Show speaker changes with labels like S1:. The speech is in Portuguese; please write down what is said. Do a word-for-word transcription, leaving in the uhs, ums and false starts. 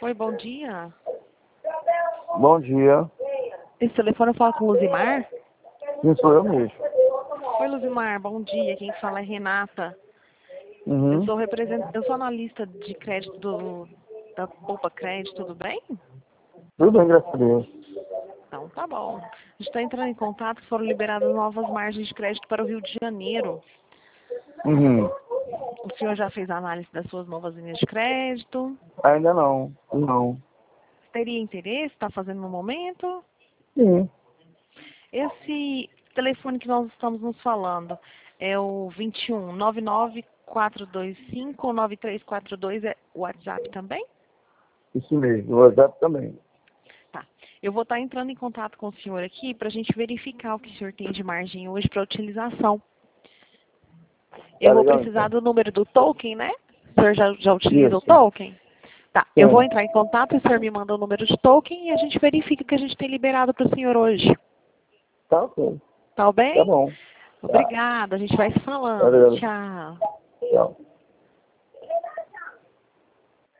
S1: Oi, bom dia.
S2: Bom dia.
S1: Esse telefone fala com o Luzimar?
S2: Sim, sou eu mesmo.
S1: Oi, Luzimar, bom dia. Quem fala é Renata. Eu
S2: Uhum.
S1: sou represent... eu sou analista de crédito do... da Poupa Crédito, tudo bem?
S2: Tudo bem, graças a Deus.
S1: Então, tá bom. A gente está entrando em contato que foram liberadas novas margens de crédito para o Rio de Janeiro.
S2: Uhum.
S1: O senhor já fez a análise das suas novas linhas de crédito?
S2: Ainda não. Não.
S1: Teria interesse? Está fazendo no momento?
S2: Sim.
S1: Esse telefone que nós estamos nos falando é o vinte e um, nove nove quatro dois cinco, nove três quatro dois, é o WhatsApp também?
S2: Isso mesmo. O WhatsApp também.
S1: Tá. Eu vou estar entrando em contato com o senhor aqui para a gente verificar o que o senhor tem de margem hoje para utilização. Eu
S2: Tá
S1: vou
S2: legal,
S1: precisar
S2: então.
S1: do número do token, né? O senhor já, já utiliza o
S2: Isso.
S1: token? Tá. Eu vou
S2: Sim.
S1: entrar em contato, o senhor me manda o número de token e a gente verifica o que a gente tem liberado para o senhor hoje.
S2: Tá ok.
S1: Tá
S2: Tá
S1: bem?
S2: bom. Tá.
S1: Obrigada, a gente vai se falando.
S2: Valeu.
S1: Tchau.
S2: Tchau.